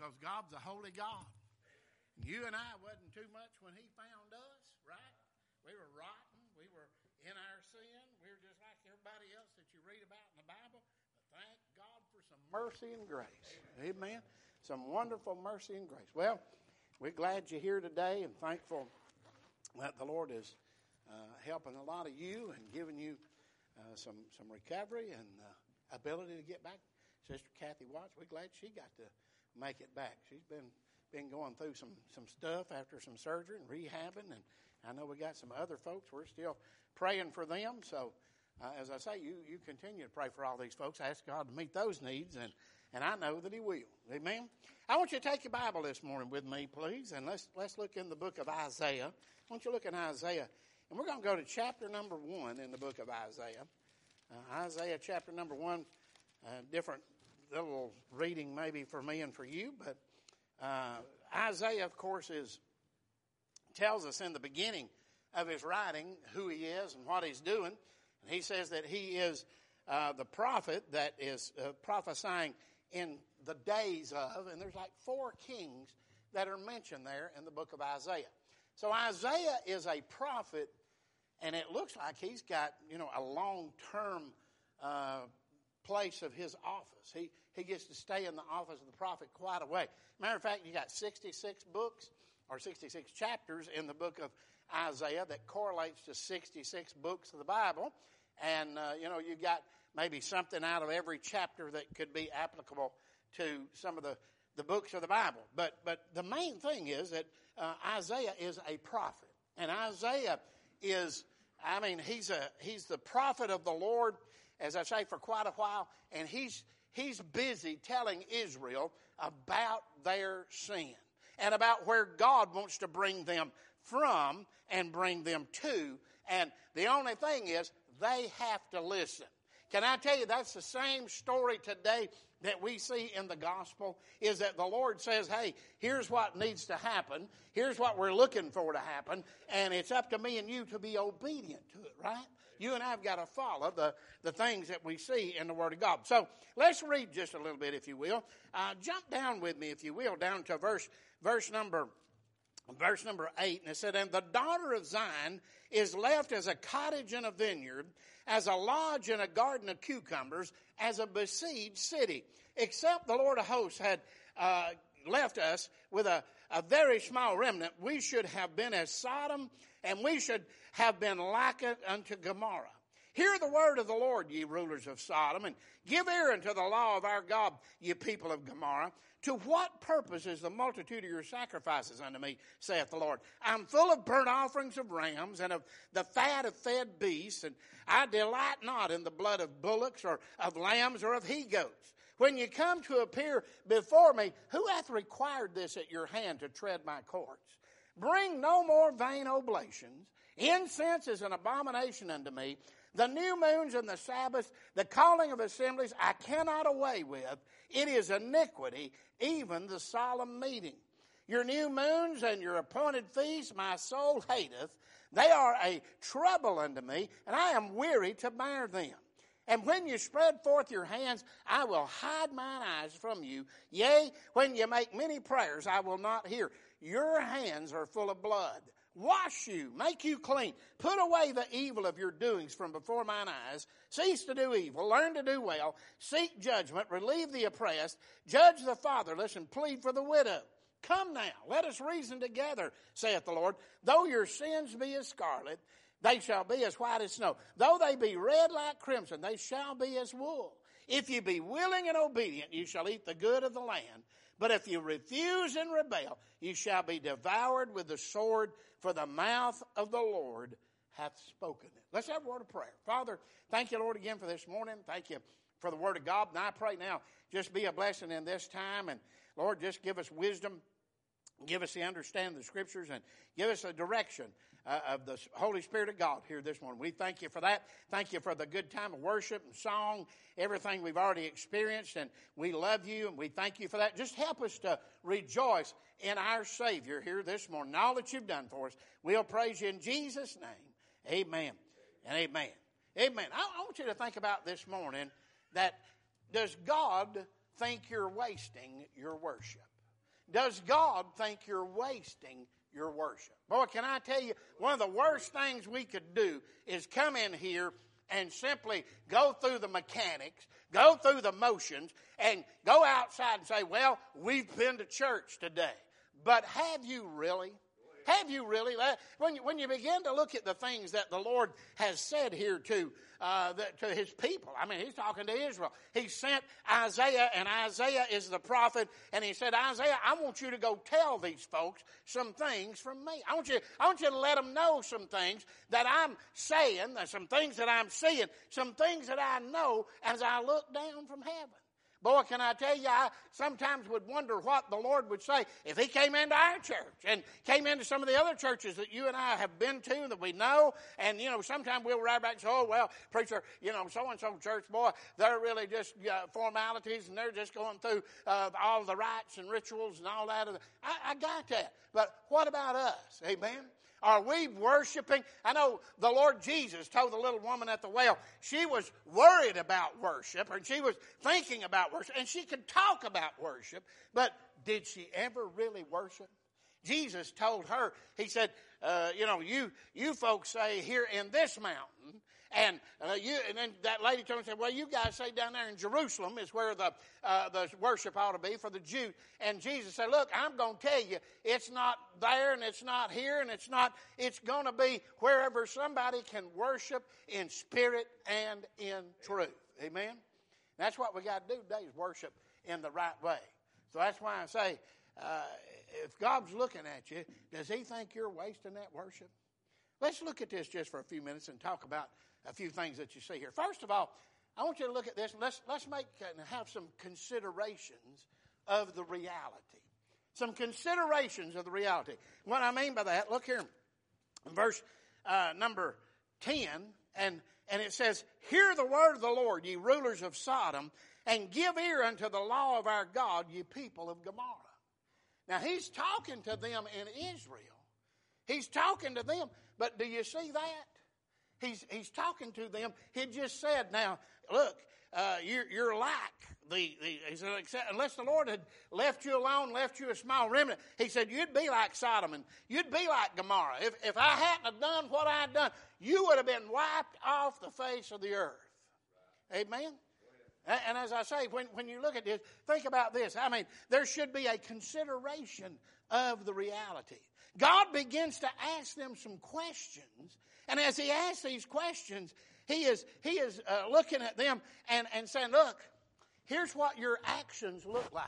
because God's a holy God. You and I wasn't too much when he found us, right? We were rotten. We were in our sin. We were just like everybody else that you read about in the Bible. But thank God for some mercy and grace. Amen. Some wonderful mercy and grace. Well, we're glad you're here today and thankful that the Lord is helping a lot of you and giving you some recovery and ability to get back. Sister Kathy Watts, we're glad she got to make it back. She's been going through some stuff after some surgery and rehabbing, and I know we got some other folks. We're still praying for them. So, as I say, you continue to pray for all these folks. Ask God to meet those needs, and I know that He will. Amen. I want you to take your Bible this morning with me, please, and let's look in the book of Isaiah. I want you to look in Isaiah, and we're going to go to chapter number 1 in the book of Isaiah. Isaiah chapter number 1, different little reading maybe for me and for you, but Isaiah, of course, tells us in the beginning of his writing who he is and what he's doing. And he says that he is the prophet that is prophesying in the days of, and there's like 4 kings that are mentioned there in the book of Isaiah. So Isaiah is a prophet, and it looks like he's got, a long-term place of his office. He gets to stay in the office of the prophet quite a way. Matter of fact, you got 66 books or 66 chapters in the book of Isaiah that correlates to 66 books of the Bible. And, you got maybe something out of every chapter that could be applicable to some of the books of the Bible. But the main thing is that Isaiah is a prophet. And Isaiah is, he's the prophet of the Lord, as I say, for quite a while. And he's busy telling Israel about their sin and about where God wants to bring them from and bring them to. And the only thing is, they have to listen. Can I tell you, that's the same story today that we see in the gospel, is that the Lord says, hey, here's what needs to happen. Here's what we're looking for to happen. And it's up to me and you to be obedient to it, right? You and I have got to follow the things that we see in the Word of God. So let's read just a little bit, if you will. Jump down with me, if you will, down to verse number 8. And it said, and the daughter of Zion is left as a cottage in a vineyard, as a lodge in a garden of cucumbers, as a besieged city. Except the Lord of hosts had left us with a very small remnant, we should have been as Sodom, and we should have been like unto Gomorrah. Hear the word of the Lord, ye rulers of Sodom, and give ear unto the law of our God, ye people of Gomorrah. To what purpose is the multitude of your sacrifices unto me, saith the Lord? I'm full of burnt offerings of rams, and of the fat of fed beasts, and I delight not in the blood of bullocks, or of lambs, or of he-goats. When you come to appear before me, who hath required this at your hand to tread my courts? Bring no more vain oblations. Incense is an abomination unto me. The new moons and the Sabbaths, the calling of assemblies, I cannot away with. It is iniquity, even the solemn meeting. Your new moons and your appointed feasts my soul hateth. They are a trouble unto me, and I am weary to bear them. And when you spread forth your hands, I will hide mine eyes from you. Yea, when you make many prayers, I will not hear. Your hands are full of blood. Wash you, make you clean. Put away the evil of your doings from before mine eyes. Cease to do evil, learn to do well. Seek judgment, relieve the oppressed. Judge the fatherless, and plead for the widow. Come now, let us reason together, saith the Lord. Though your sins be as scarlet, they shall be as white as snow. Though they be red like crimson, they shall be as wool. If you be willing and obedient, you shall eat the good of the land. But if you refuse and rebel, you shall be devoured with the sword, for the mouth of the Lord hath spoken it. Let's have a word of prayer. Father, thank you, Lord, again for this morning. Thank you for the word of God. And I pray now, just be a blessing in this time. And Lord, just give us wisdom. Give us the understanding of the Scriptures, and give us a direction of the Holy Spirit of God here this morning. We thank you for that. Thank you for the good time of worship and song, everything we've already experienced, and we love you, and we thank you for that. Just help us to rejoice in our Savior here this morning, all that you've done for us. We'll praise you in Jesus' name. Amen and amen. Amen. I want you to think about this morning that does God think you're wasting your worship? Does God think you're wasting your worship? Boy, can I tell you, one of the worst things we could do is come in here and simply go through the mechanics, go through the motions, and go outside and say, well, we've been to church today. But have you really? Have you really? When you begin to look at the things that the Lord has said here to his people, I mean, he's talking to Israel. He sent Isaiah, and Isaiah is the prophet, and he said, Isaiah, I want you to go tell these folks some things from me. I want you to let them know some things that I'm saying, some things that I'm seeing, some things that I know as I look down from heaven. Boy, can I tell you, I sometimes would wonder what the Lord would say if he came into our church and came into some of the other churches that you and I have been to that we know. And, sometimes we'll write back and say, oh, well, preacher, so-and-so church, boy, they're really just formalities and they're just going through all the rites and rituals and all that. I got that. But what about us? Amen? Are we worshiping? I know the Lord Jesus told the little woman at the well, she was worried about worship, and she was thinking about worship, and she could talk about worship, but did she ever really worship? Jesus told her, he said, you folks say here in this mountain, and then that lady told me, said, well, you guys say down there in Jerusalem is where the worship ought to be for the Jews. And Jesus said, look, I'm going to tell you, it's not there and it's not here and it's going to be wherever somebody can worship in spirit and in truth. Amen? That's what we got to do today is worship in the right way. So that's why I say, if God's looking at you, does he think you're wasting that worship? Let's look at this just for a few minutes and talk about a few things that you see here. First of all, I want you to look at this. Let's make and have some considerations of the reality. Some considerations of the reality. What I mean by that, look here in verse number 10, and it says, hear the word of the Lord, ye rulers of Sodom, and give ear unto the law of our God, ye people of Gomorrah. Now, he's talking to them in Israel. He's talking to them, but do you see that? He's talking to them. He just said, now, look, you're like he said, unless the Lord had left you alone, left you a small remnant, he said, you'd be like Sodom and you'd be like Gomorrah. If I hadn't have done what I'd done, you would have been wiped off the face of the earth. Amen? And as I say, when you look at this, think about this. I mean, there should be a consideration of the reality. God begins to ask them some questions, and as he asks these questions, he is looking at them and saying, look, here's what your actions look like.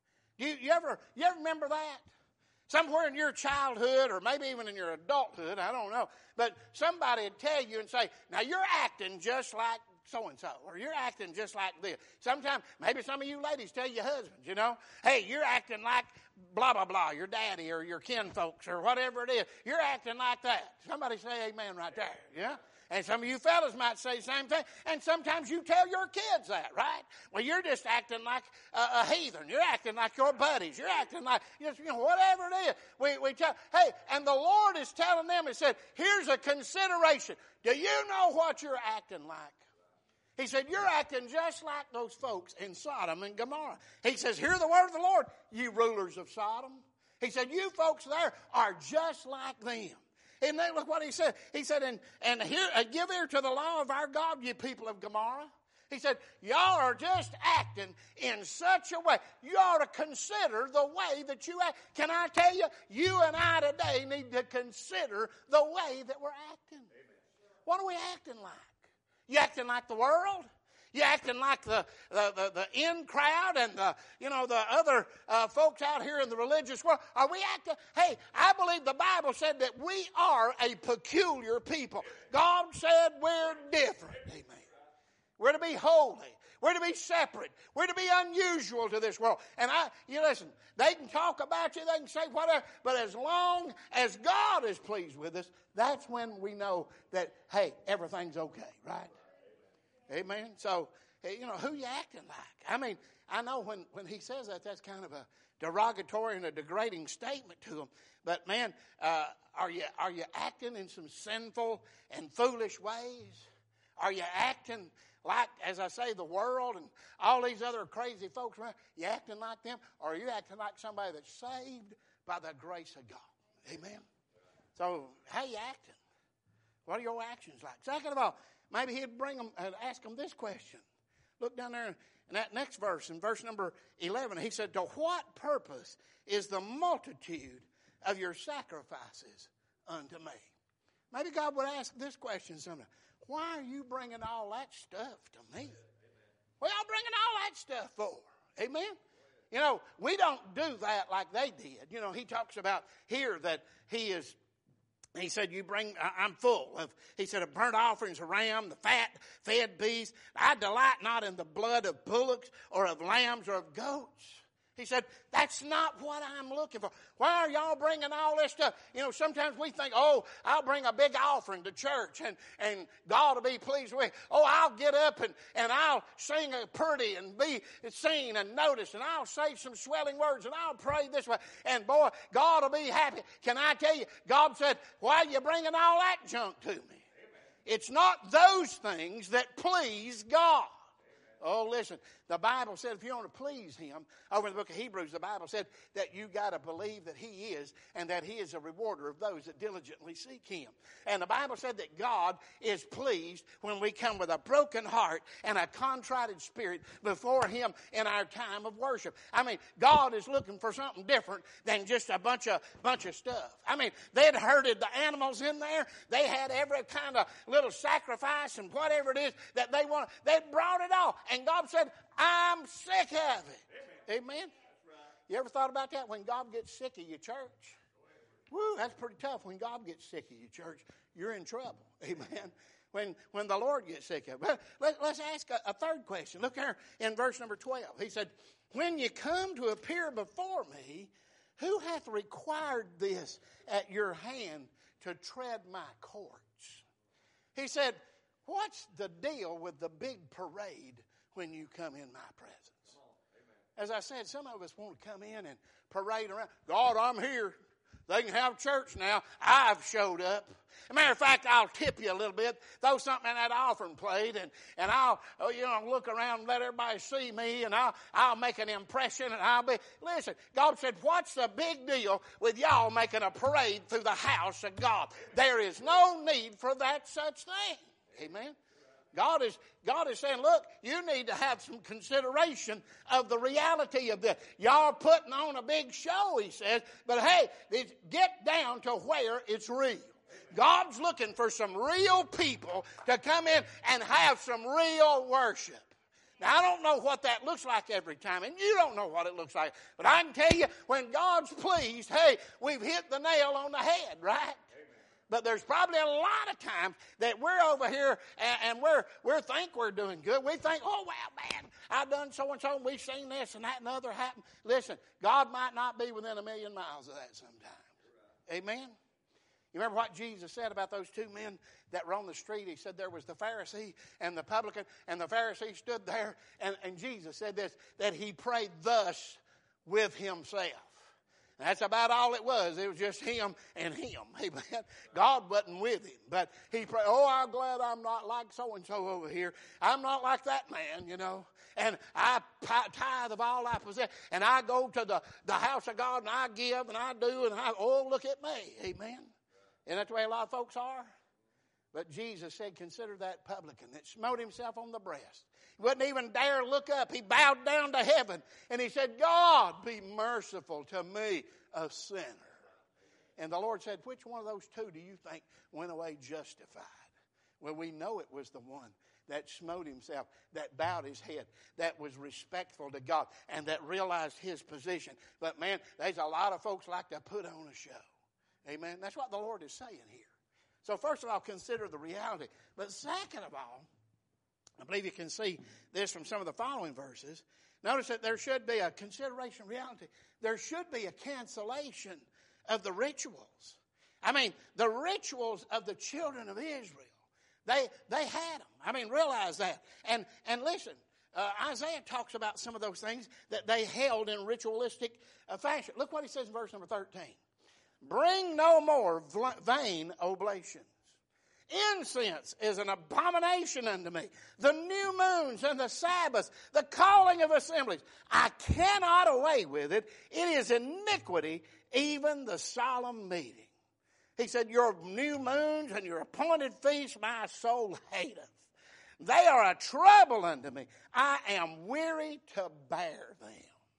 You ever remember that? Somewhere in your childhood or maybe even in your adulthood, I don't know, but somebody would tell you and say, now you're acting just like so-and-so, or you're acting just like this. Sometimes, maybe some of you ladies tell your husbands, hey, you're acting like blah, blah, blah, your daddy or your kinfolks or whatever it is. You're acting like that. Somebody say amen right there, yeah? And some of you fellas might say the same thing. And sometimes you tell your kids that, right? Well, you're just acting like a heathen. You're acting like your buddies. You're acting like, whatever it is. We tell, hey, and the Lord is telling them, he said, here's a consideration. Do you know what you're acting like? He said, you're acting just like those folks in Sodom and Gomorrah. He says, hear the word of the Lord, you rulers of Sodom. He said, you folks there are just like them. And then look what he said. He said, and here, give ear to the law of our God, you people of Gomorrah. He said, y'all are just acting in such a way. You ought to consider the way that you act. Can I tell you, you and I today need to consider the way that we're acting. Amen. What are we acting like? You acting like the world? You acting like the in crowd and the other folks out here in the religious world? Are we acting? Hey, I believe the Bible said that we are a peculiar people. God said we're different. Amen. We're to be holy. We're to be separate. We're to be unusual to this world. And listen, they can talk about you, they can say whatever, but as long as God is pleased with us, that's when we know that, hey, everything's okay, right? Amen. So, who you acting like? I mean, I know when he says that, that's kind of a derogatory and a degrading statement to him. But man, are you acting in some sinful and foolish ways? Are you acting like, as I say, the world and all these other crazy folks around? You acting like them? Or are you acting like somebody that's saved by the grace of God? Amen? So, how you acting? What are your actions like? Second of all, maybe he'd bring them and ask them this question. Look down there in that next verse, in verse number 11. He said, to what purpose is the multitude of your sacrifices unto me? Maybe God would ask this question sometime. Why are you bringing all that stuff to me? What y'all bringing all that stuff for? Amen? You know, we don't do that like they did. You know, he talks about here that he said, I'm full of, he said, of burnt offerings, a ram, the fat, fed beast. I delight not in the blood of bullocks or of lambs or of goats. He said, that's not what I'm looking for. Why are y'all bringing all this stuff? You know, sometimes we think, oh, I'll bring a big offering to church and God will be pleased with me. Oh, I'll get up and I'll sing a pretty and be seen and noticed, and I'll say some swelling words, and I'll pray this way. And boy, God will be happy. Can I tell you, God said, why are you bringing all that junk to me? Amen. It's not those things that please God. Oh, listen, the Bible said if you want to please him, over in the book of Hebrews, the Bible said that you got to believe that he is, and that he is a rewarder of those that diligently seek him. And the Bible said that God is pleased when we come with a broken heart and a contrite spirit before him in our time of worship. I mean, God is looking for something different than just a bunch of stuff. I mean, they'd herded the animals in there. They had every kind of little sacrifice and whatever it is that they wanted. They'd brought it all. And God said, I'm sick of it. Amen? Amen? You ever thought about that? When God gets sick of your church? Woo, that's pretty tough. When God gets sick of your church, you're in trouble. Amen? When the Lord gets sick of it. But let's ask a third question. Look here in verse number 12. He said, when you come to appear before me, who hath required this at your hand to tread my courts? He said, what's the deal with the big parade when you come in my presence? As I said, some of us want to come in and parade around. God, I'm here. They can have church now. I've showed up. As a matter of fact, I'll tip you a little bit. Throw something in that offering plate, and I'll look around and let everybody see me, and I'll make an impression, and I'll be. Listen, God said, what's the big deal with y'all making a parade through the house of God? There is no need for that such thing. Amen? God is saying, look, you need to have some consideration of the reality of this. Y'all putting on a big show, he says, but hey, get down to where it's real. God's looking for some real people to come in and have some real worship. Now, I don't know what that looks like every time, and you don't know what it looks like, but I can tell you, when God's pleased, hey, we've hit the nail on the head, right? But there's probably a lot of times that we're over here and we think we're doing good. We think, oh, well, man, I've done so-and-so, and we've seen this and that and other happen. Listen, God might not be within 1,000,000 miles of that sometimes. Amen? You remember what Jesus said about those two men that were on the street? He said there was the Pharisee and the publican, and the Pharisee stood there, and Jesus said this, that he prayed thus with himself. That's about all it was. It was just him and him. Amen. God wasn't with him. But he prayed, oh, I'm glad I'm not like so-and-so over here. I'm not like that man, you know. And I tithe of all I possess. And I go to the house of God, and I give, and I do, and oh, look at me. Amen. And that's the way a lot of folks are. But Jesus said, consider that publican that smote himself on the breast. He wouldn't even dare look up. He bowed down to heaven, and he said, God, be merciful to me, a sinner. And the Lord said, which one of those two do you think went away justified? Well, we know it was the one that smote himself, that bowed his head, that was respectful to God, and that realized his position. But man, there's a lot of folks like to put on a show. Amen. That's what the Lord is saying here. So first of all, consider the reality. But second of all, I believe you can see this from some of the following verses. Notice that there should be a consideration of reality. There should be a cancellation of the rituals. I mean, the rituals of the children of Israel, they had them. I mean, realize that. And listen, Isaiah talks about some of those things that they held in ritualistic fashion. Look what he says in verse number 13. Bring no more vain oblations. Incense is an abomination unto me. The new moons and the Sabbaths, the calling of assemblies. I cannot away with it. It is iniquity, even the solemn meeting. He said, your new moons and your appointed feasts my soul hateth. They are a trouble unto me. I am weary to bear them.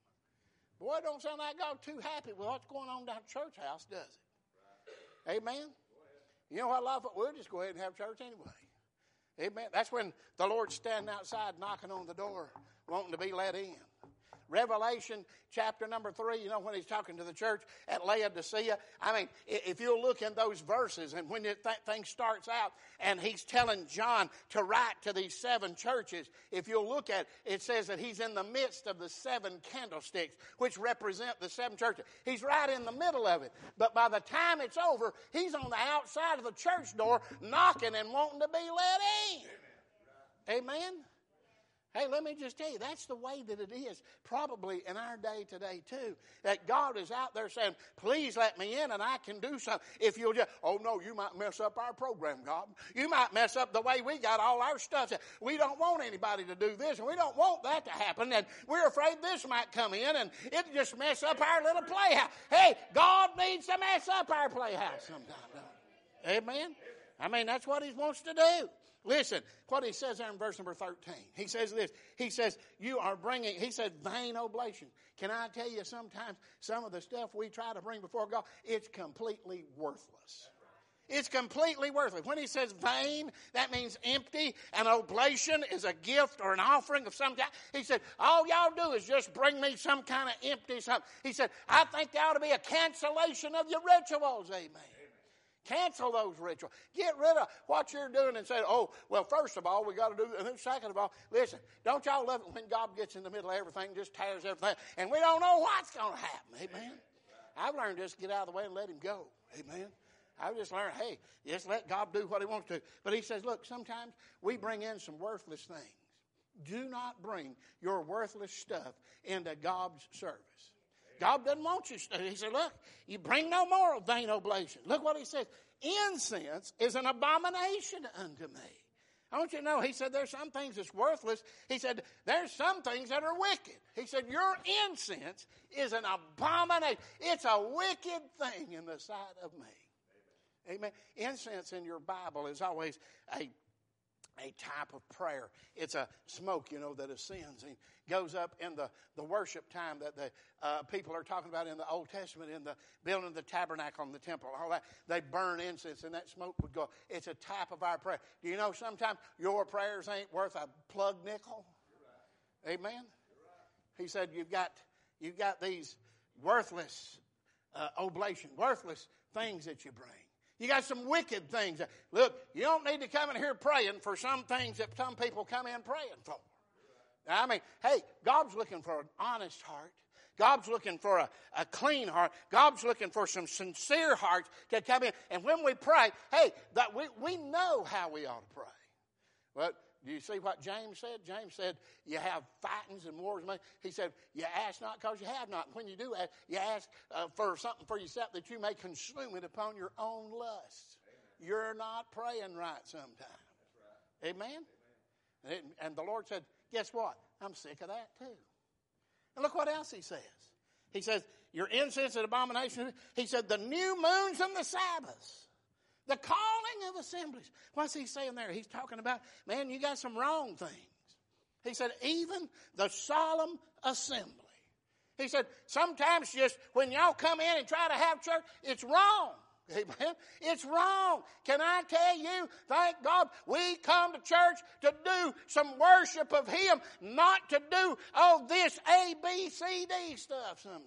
Boy, it don't sound like God's too happy with what's going on down at church house, does it? Amen? You know what a lot of it, we'll just go ahead and have church anyway. Amen? That's when the Lord's standing outside knocking on the door, wanting to be let in. Revelation chapter number 3, you know, when he's talking to the church at Laodicea. I mean, if you'll look in those verses, and when that thing starts out, and he's telling John to write to these 7 churches, if you'll look at it, it says that he's in the midst of the 7 candlesticks, which represent the 7 churches. He's right in the middle of it. But by the time it's over, he's on the outside of the church door, knocking and wanting to be let in. Amen? Hey, let me just tell you, that's the way that it is probably in our day today too. That God is out there saying, please let me in and I can do something. If you'll just, oh no, you might mess up our program, God. You might mess up the way we got all our stuff. We don't want anybody to do this and we don't want that to happen. And we're afraid this might come in and it just mess up our little playhouse. Hey, God needs to mess up our playhouse sometime. Amen? I mean, that's what he wants to do. Listen, what he says there in verse number 13. He says this. He says, you are bringing, he said, vain oblation. Can I tell you, sometimes some of the stuff we try to bring before God, it's completely worthless. It's completely worthless. When he says vain, that means empty. An oblation is a gift or an offering of some kind. He said, all y'all do is just bring me some kind of empty something. He said, I think there ought to be a cancellation of your rituals. Amen. Cancel those rituals. Get rid of what you're doing and say, oh, well, first of all, we got to do, and then second of all, listen, don't y'all love it when God gets in the middle of everything, just tears everything, and we don't know what's going to happen. Amen. I've learned just to get out of the way and let him go. Amen. I've just learned, hey, just let God do what he wants to. But he says, look, sometimes we bring in some worthless things. Do not bring your worthless stuff into God's service. God doesn't want you. He said, look, you bring no more vain oblation. Look what he says. Incense is an abomination unto me. I want you to know, he said, there's some things that's worthless. He said, there's some things that are wicked. He said, your incense is an abomination. It's a wicked thing in the sight of me. Amen. Incense in your Bible is always a type of prayer. It's a smoke, that ascends and goes up in the worship time that the people are talking about in the Old Testament, in the building of the tabernacle and the temple, all that. They burn incense and that smoke would go. It's a type of our prayer. Do you know sometimes your prayers ain't worth a plug nickel? Right. Amen? Right. He said you've got these worthless oblation, worthless things that you bring. You got some wicked things. Look, you don't need to come in here praying for some things that some people come in praying for. Now, I mean, hey, God's looking for an honest heart. God's looking for a clean heart. God's looking for some sincere hearts to come in. And when we pray, hey, that we know how we ought to pray. Well, do you see what James said? James said, you have fightings and wars. He said, you ask not because you have not. When you do ask, you ask for something for yourself that you may consume it upon your own lusts. Amen. You're not praying right sometimes. That's right. Amen? Amen. And the Lord said, guess what? I'm sick of that too. And look what else he says. He says, your incense and abomination. He said, the new moons and the Sabbaths. The calling of assemblies. What's he saying there? He's talking about, man, you got some wrong things. He said, even the solemn assembly. He said, sometimes just when y'all come in and try to have church, it's wrong. Amen. It's wrong. Can I tell you, thank God, we come to church to do some worship of him, not to do all this A, B, C, D stuff sometimes.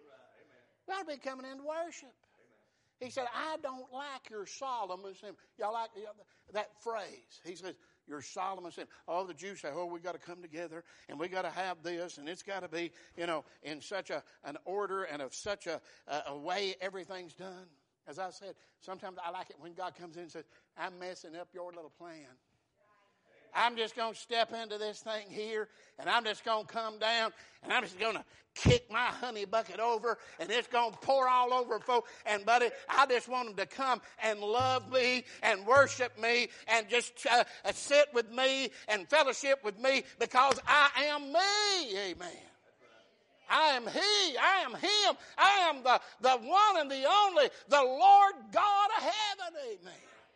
We ought to be coming in to worship. He said, I don't like your solemn assembly. Y'all like that phrase? He says, your solemn assembly. Oh, the Jews say, oh, we got to come together and we got to have this and it's got to be, in such an order and of such a way everything's done. As I said, sometimes I like it when God comes in and says, I'm messing up your little plan. I'm just going to step into this thing here, and I'm just going to come down, and I'm just going to kick my honey bucket over, and it's going to pour all over folk. And, buddy, I just want them to come and love me and worship me and just sit with me and fellowship with me because I am me. Amen. I am He. I am Him. I am the one and the only, the Lord God of heaven. Amen.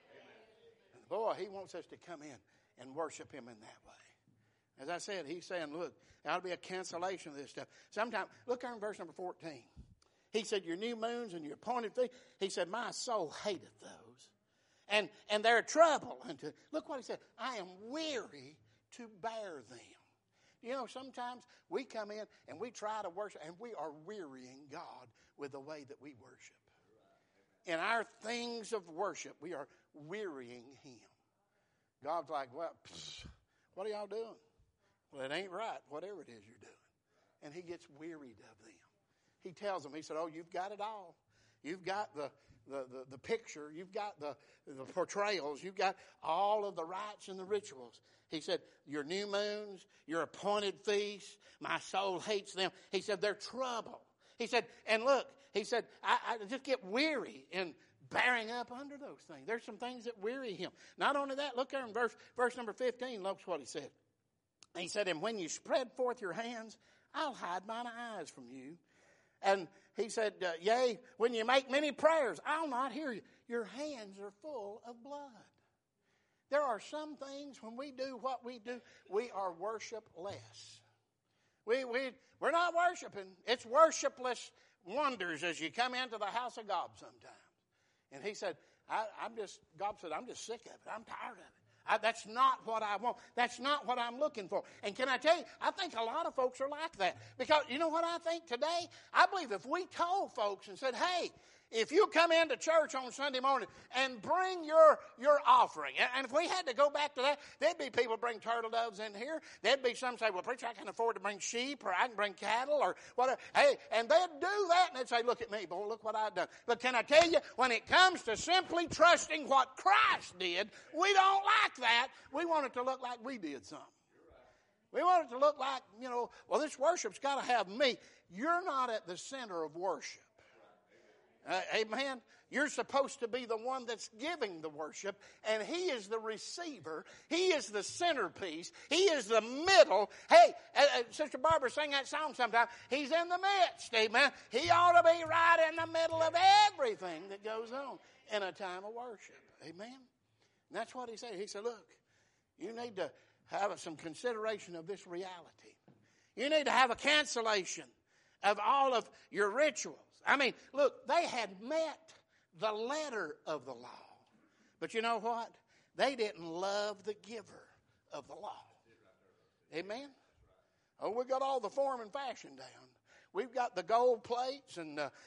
And boy, He wants us to come in and worship Him in that way. As I said, He's saying, look, there ought to be a cancellation of this stuff. Sometimes, look here in verse number 14. He said, your new moons and your appointed feasts. He said, my soul hateth those. And they're trouble. And look what He said, I am weary to bear them. You know, sometimes we come in and we try to worship, and we are wearying God with the way that we worship. In our things of worship, we are wearying Him. God's like, well, what are y'all doing? Well, it ain't right, whatever it is you're doing. And He gets wearied of them. He tells them, He said, oh, you've got it all. You've got the picture. You've got the portrayals. You've got all of the rites and the rituals. He said, your new moons, your appointed feasts, my soul hates them. He said, they're trouble. He said, and look, He said, I just get weary in bearing up under those things. There's some things that weary Him. Not only that, look there in verse number 15, look what He said. He said, and when you spread forth your hands, I'll hide mine eyes from you. And He said, yea, when you make many prayers, I'll not hear you. Your hands are full of blood. There are some things when we do what we do, we are worshipless. We're not worshiping. It's worshipless wonders as you come into the house of God sometimes. And He said, God said, I'm just sick of it. I'm tired of it. That's not what I want. That's not what I'm looking for. And can I tell you, I think a lot of folks are like that. Because you know what I think today? I believe if we told folks and said, hey, if you come into church on Sunday morning and bring your offering, and if we had to go back to that, there'd be people bring turtle doves in here. There'd be some say, well, preacher, I can afford to bring sheep, or I can bring cattle, or whatever. Hey, and they'd do that, and they'd say, look at me, boy, look what I've done. But can I tell you, when it comes to simply trusting what Christ did, we don't like that. We want it to look like we did something. We want it to look like, well, this worship's got to have me. You're not at the center of worship. Amen. You're supposed to be the one that's giving the worship, and He is the receiver. He is the centerpiece. He is the middle. Hey, Sister Barbara sang that song sometime. He's in the midst. Amen. He ought to be right in the middle of everything that goes on in a time of worship. Amen. And that's what He said. He said, look, you need to have some consideration of this reality. You need to have a cancellation of all of your rituals. I mean, look, they had met the letter of the law. But you know what? They didn't love the giver of the law. Amen? Oh, we got all the form and fashion down. We've got the gold plates and the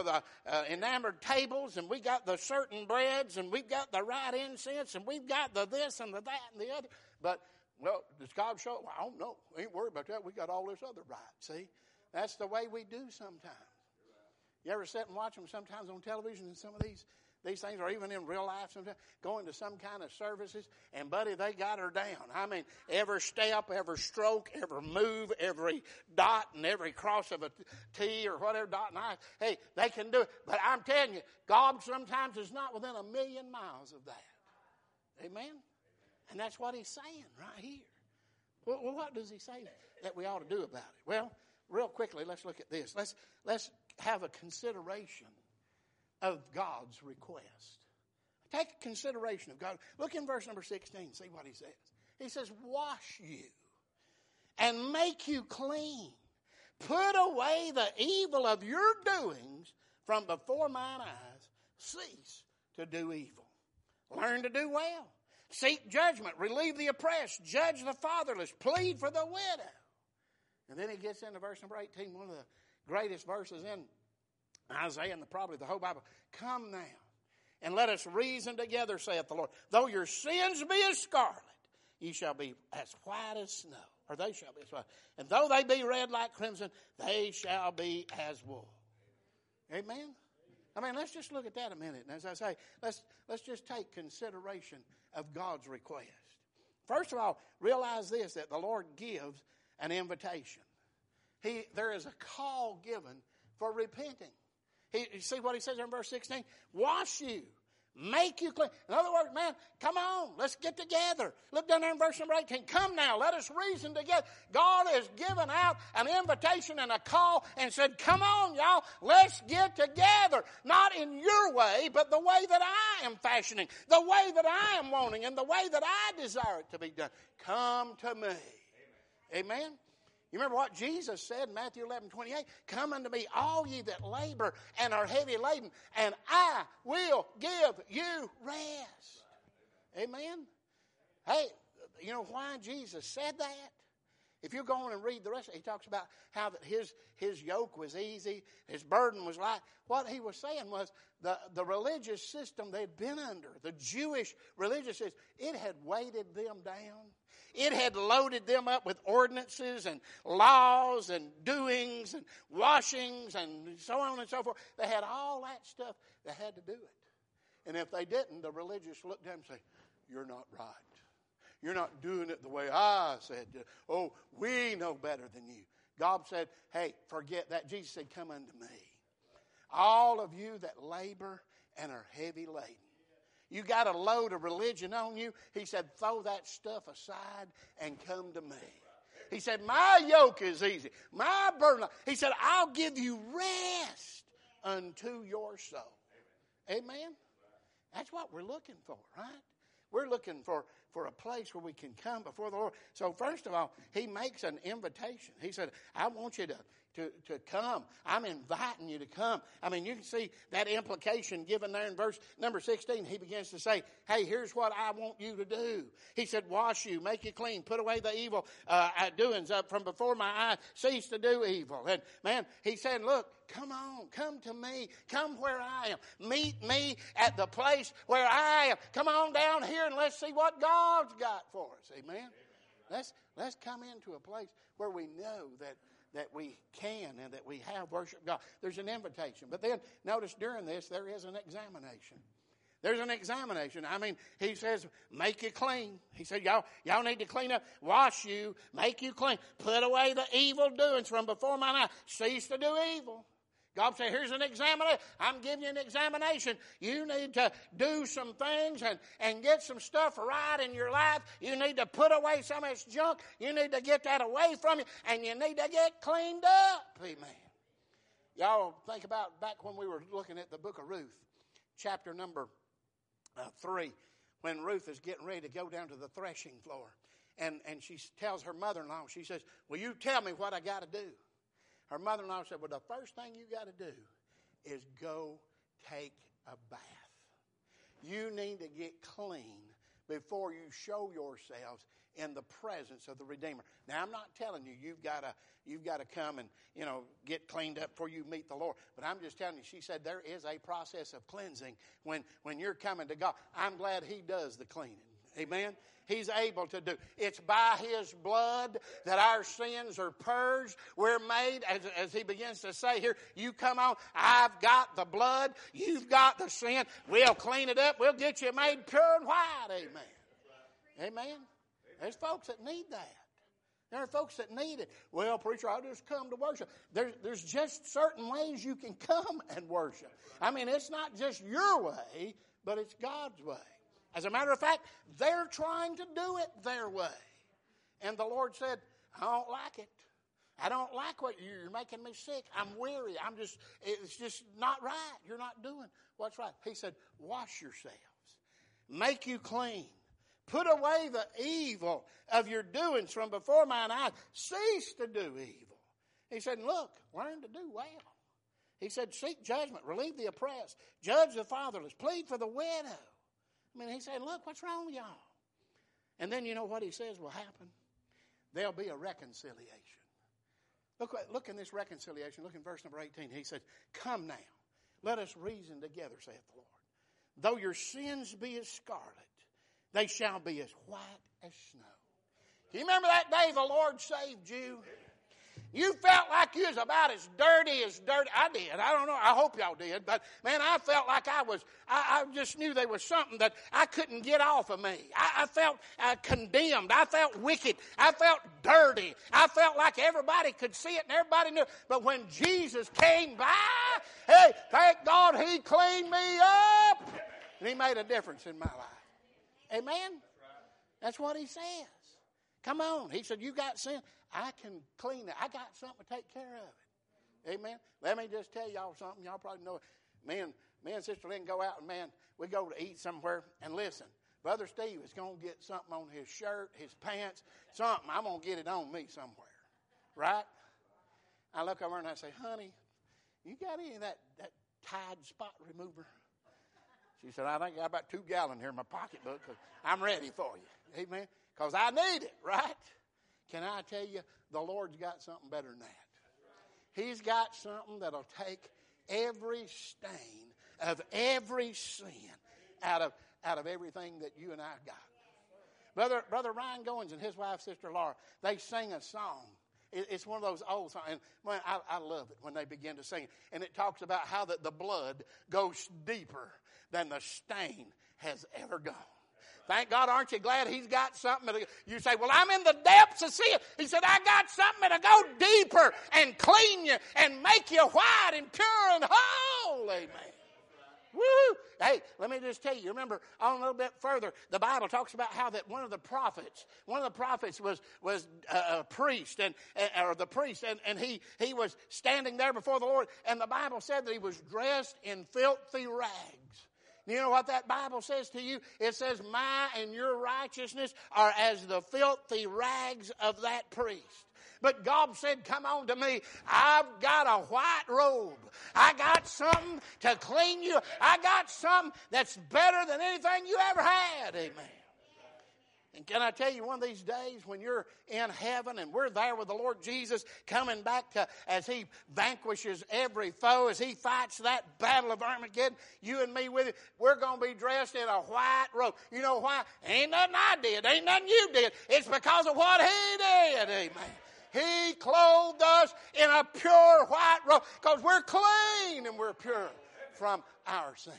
enamored tables, and we got the certain breads, and we've got the right incense, and we've got the this and the that and the other. But, well, does God show? Well, I don't know. We ain't worried about that. We got all this other right. See? That's the way we do sometimes. You ever sit and watch them sometimes on television, and some of these things, or even in real life sometimes, going to some kind of services, and buddy, they got her down. I mean, every step, every stroke, every move, every dot and every cross of a T or whatever dot and I, hey, they can do it. But I'm telling you, God sometimes is not within 1,000,000 miles of that. Amen? And that's what He's saying right here. Well, what does He say that we ought to do about it? Well, real quickly, let's look at this. Let's have a consideration of God's request. Take a consideration of God. Look in verse number 16. See what He says. He says, wash you and make you clean. Put away the evil of your doings from before mine eyes. Cease to do evil. Learn to do well. Seek judgment. Relieve the oppressed. Judge the fatherless. Plead for the widow. And then he gets into verse number 18, one of the greatest verses in Isaiah and probably the whole Bible. Come now, and let us reason together, saith the Lord. Though your sins be as scarlet, ye shall be as white as snow. Or they shall be as white. And though they be red like crimson, they shall be as wool. Amen? I mean, let's just look at that a minute. And as I say, let's just take consideration of God's request. first of all, realize this, that the Lord gives an invitation. There is a call given for repenting. You see what he says in verse 16? Wash you. Make you clean. In other words, man, come on. Let's get together. Look down there in verse number 18. Come now. Let us reason together. God has given out an invitation and a call and said, come on, y'all. Let's get together. Not in your way, but the way that I am fashioning, the way that I am wanting, and the way that I desire it to be done. Come to me. Amen. You remember what Jesus said in Matthew 11:28? Come unto me, all ye that labor and are heavy laden, and I will give you rest. Amen? Hey, you know why Jesus said that? If you go on and read the rest, he talks about how that his yoke was easy, his burden was light. What he was saying was the religious system they'd been under, the Jewish religious system, it had weighted them down. It had loaded them up with ordinances and laws and doings and washings and so on and so forth. They had all that stuff. They had to do it. And if they didn't, the religious looked at them and say, you're not right. You're not doing it the way I said. Oh, we know better than you. God said, hey, forget that. Jesus said, come unto me. All of you that labor and are heavy laden. You got a load of religion on you. He said, throw that stuff aside and come to me. He said, my yoke is easy. My burden. He said, I'll give you rest unto your soul. Amen? That's what we're looking for, right? We're looking for a place where we can come before the Lord. So first of all, he makes an invitation. He said, I want you to come. I'm inviting you to come. I mean, you can see that implication given there in verse number 16. He begins to say, hey, here's what I want you to do. He said, wash you, make you clean, put away the evil doings up from before my eyes, cease to do evil. And man, he said, look, come on, come to me, come where I am. Meet me at the place where I am. Come on down here and let's see what God's got for us. Amen. Let's come into a place where we know that we can and that we have worshiped God. There's an invitation. But then, notice during this, there is an examination. There's an examination. I mean, he says, make you clean. He said, y'all need to clean up, wash you, make you clean. Put away the evil doings from before mine eyes. Cease to do evil. God said, here's an examination. I'm giving you an examination. You need to do some things and get some stuff right in your life. You need to put away some of this junk. You need to get that away from you. And you need to get cleaned up. Amen. Y'all think about back when we were looking at the book of Ruth, chapter number 3, when Ruth is getting ready to go down to the threshing floor. And she tells her mother-in-law, she says, will you tell me what I got to do? Her mother-in-law said, well, the first thing you got to do is go take a bath. You need to get clean before you show yourselves in the presence of the Redeemer. Now, I'm not telling you you've got to come and, get cleaned up before you meet the Lord. But I'm just telling you, she said there is a process of cleansing when you're coming to God. I'm glad he does the cleaning. Amen? He's able to do. It's by his blood that our sins are purged. We're made, as he begins to say here, you come on, I've got the blood, you've got the sin. We'll clean it up. We'll get you made pure and white. Amen. Amen. There's folks that need that. There are folks that need it. Well, preacher, I just come to worship. There's just certain ways you can come and worship. I mean, it's not just your way, but it's God's way. As a matter of fact, they're trying to do it their way. And the Lord said, I don't like it. I don't like what you're making me sick. I'm weary. It's just not right. You're not doing what's right. He said, wash yourselves. Make you clean. Put away the evil of your doings from before mine eyes. Cease to do evil. He said, look, learn to do well. He said, seek judgment. Relieve the oppressed. Judge the fatherless. Plead for the widow. I mean, he said, look, what's wrong with y'all? And then you know what he says will happen? There'll be a reconciliation. Look in this reconciliation. Look in verse number 18. He says, come now, let us reason together, saith the Lord. Though your sins be as scarlet, they shall be as white as snow. Do you remember that day the Lord saved you? You felt like you was about as dirty. I did. I don't know. I hope y'all did. But, man, I felt like I just knew there was something that I couldn't get off of me. I felt condemned. I felt wicked. I felt dirty. I felt like everybody could see it and everybody knew. But when Jesus came by, hey, thank God he cleaned me up. And he made a difference in my life. Amen? That's what he says. Come on. He said, you got sin. I can clean it. I got something to take care of it. Amen. Let me just tell y'all something. Y'all probably know it. Me and Sister Lynn go out and, man, we go to eat somewhere. And listen, Brother Steve is going to get something on his shirt, his pants, something. I'm going to get it on me somewhere. Right? I look over and I say, honey, you got any of that Tide spot remover? She said, I think I got about 2 gallons here in my pocketbook because I'm ready for you. Amen. Because I need it, right? Can I tell you, the Lord's got something better than that. He's got something that'll take every stain of every sin out of everything that you and I got. Brother Ryan Goins and his wife, Sister Laura, they sing a song. It's one of those old songs. And man, I love it when they begin to sing it. And it talks about how that the blood goes deeper than the stain has ever gone. Thank God, aren't you glad he's got something? You say, well, I'm in the depths of sin. He said, I got something to go deeper and clean you and make you white and pure and whole. Amen. Woo! Hey, let me just tell you, remember on a little bit further, the Bible talks about how that one of the prophets was a priest and he was standing there before the Lord, and the Bible said that he was dressed in filthy rags. You know what that Bible says to you? It says, my and your righteousness are as the filthy rags of that priest. But God said, come on to me. I've got a white robe. I got something to clean you. I got something that's better than anything you ever had. Amen. And can I tell you, one of these days when you're in heaven and we're there with the Lord Jesus coming back to as he vanquishes every foe, as he fights that battle of Armageddon, you and me with it, we're going to be dressed in a white robe. You know why? Ain't nothing I did. Ain't nothing you did. It's because of what he did. Amen. He clothed us in a pure white robe because we're clean and we're pure from our sins.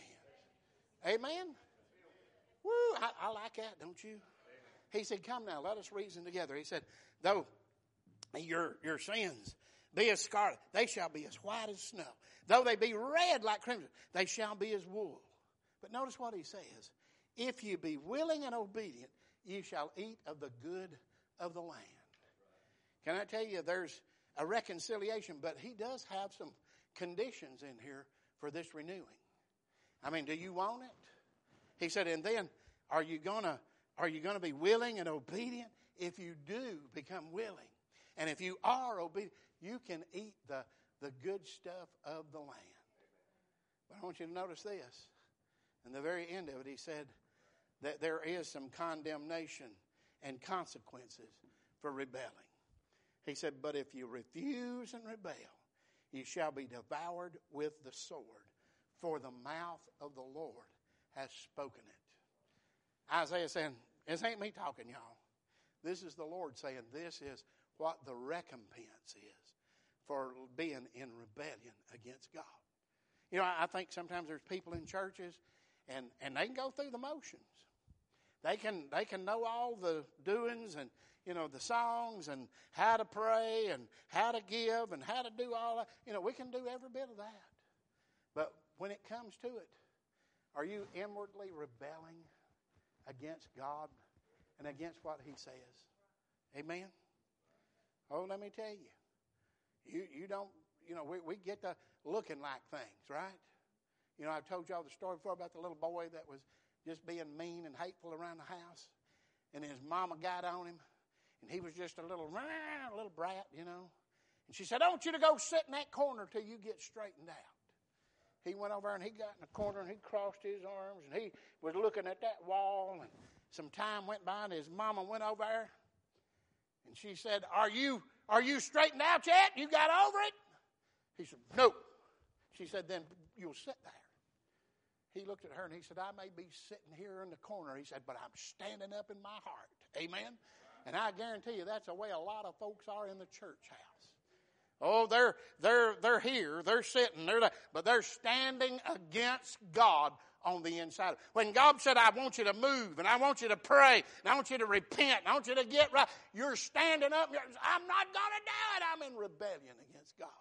Amen? Woo, I like that, don't you? He said, come now, let us reason together. He said, though your sins be as scarlet, they shall be as white as snow. Though they be red like crimson, they shall be as wool. But notice what he says. If you be willing and obedient, you shall eat of the good of the land. Can I tell you, there's a reconciliation, but he does have some conditions in here for this renewing. I mean, do you want it? He said, and then are you going to be willing and obedient? If you do become willing, and if you are obedient, you can eat the good stuff of the land. But I want you to notice this. In the very end of it, he said that there is some condemnation and consequences for rebelling. He said, but if you refuse and rebel, you shall be devoured with the sword, for the mouth of the Lord has spoken it. Isaiah saying, this ain't me talking, y'all. This is the Lord saying, this is what the recompense is for being in rebellion against God. You know, I think sometimes there's people in churches and they can go through the motions. They can know all the doings and, you know, the songs and how to pray and how to give and how to do all that. You know, we can do every bit of that. But when it comes to it, are you inwardly rebelling against God and against what he says? Amen? Oh, let me tell you. You don't, you know, we get to looking like things, right? You know, I've told y'all the story before about the little boy that was just being mean and hateful around the house. And his mama got on him. And he was just a little brat, you know. And she said, I want you to go sit in that corner till you get straightened out. He went over and he got in the corner and he crossed his arms and he was looking at that wall. And some time went by and his mama went over there. And she said, Are you straightened out yet? You got over it? He said, no. She said, then you'll sit there. He looked at her and he said, I may be sitting here in the corner. He said, but I'm standing up in my heart. Amen? And I guarantee you that's the way a lot of folks are in the church house. Oh, they're here, they're sitting, but they're standing against God on the inside. When God said, I want you to move, and I want you to pray, and I want you to repent, and I want you to get right, you're standing up, I'm not going to do it. I'm in rebellion against God.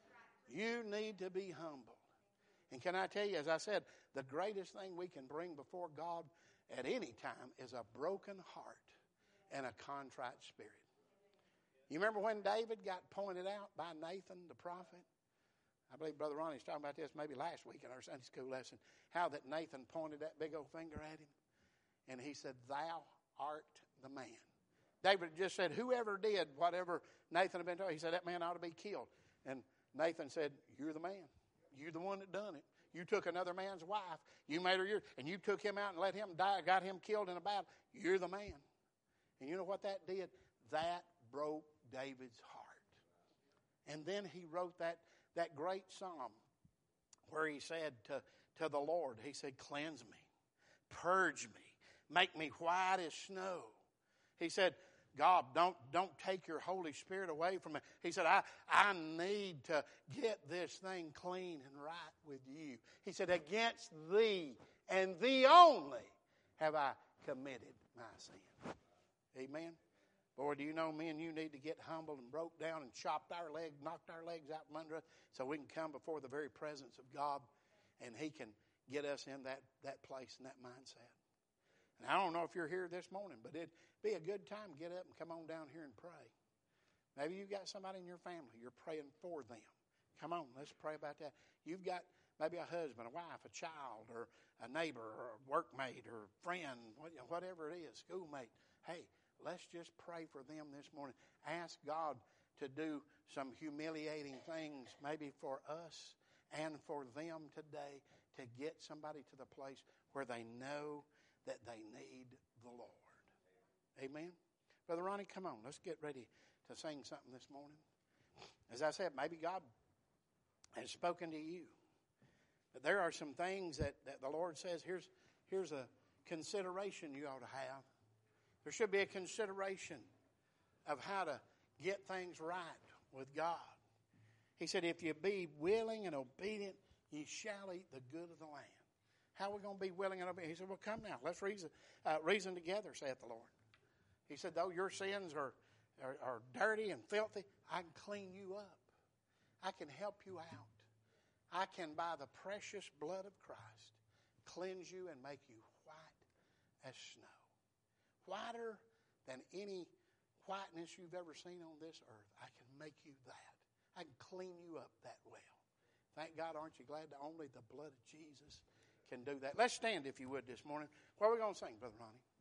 You need to be humble. And can I tell you, as I said, the greatest thing we can bring before God at any time is a broken heart and a contrite spirit. You remember when David got pointed out by Nathan the prophet? I believe Brother Ronnie was talking about this maybe last week in our Sunday school lesson, how that Nathan pointed that big old finger at him, and he said, thou art the man. David just said, whoever did whatever Nathan had been told, he said, that man ought to be killed. And Nathan said, you're the man. You're the one that done it. You took another man's wife. You made her yours. And you took him out and let him die, got him killed in a battle. You're the man. And you know what that did? That broke David's heart. And then he wrote that great psalm where he said to the Lord, he said, cleanse me, purge me, make me white as snow. He said, God, don't take your Holy Spirit away from me. He said, I need to get this thing clean and right with you. He said, against thee and thee only have I committed my sin. Amen. Boy, do you know me and you need to get humbled and broke down and chopped our legs, knocked our legs out from under us so we can come before the very presence of God and He can get us in that place and that mindset. And I don't know if you're here this morning, but it'd be a good time to get up and come on down here and pray. Maybe you've got somebody in your family, you're praying for them. Come on, let's pray about that. You've got maybe a husband, a wife, a child, or a neighbor, or a workmate, or a friend, whatever it is, schoolmate. Hey, let's just pray for them this morning. Ask God to do some humiliating things maybe for us and for them today to get somebody to the place where they know that they need the Lord. Amen. Brother Ronnie, come on. Let's get ready to sing something this morning. As I said, maybe God has spoken to you. But there are some things that the Lord says, here's a consideration you ought to have. There should be a consideration of how to get things right with God. He said, if you be willing and obedient, ye shall eat the good of the land. How are we going to be willing and obedient? He said, well, come now. Let's reason together, saith the Lord. He said, though your sins are dirty and filthy, I can clean you up. I can help you out. I can, by the precious blood of Christ, cleanse you and make you white as snow. Whiter than any whiteness you've ever seen on this earth. I can make you that. I can clean you up that well. Thank God, aren't you glad that only the blood of Jesus can do that? Let's stand, if you would, this morning. What are we going to sing, Brother Ronnie?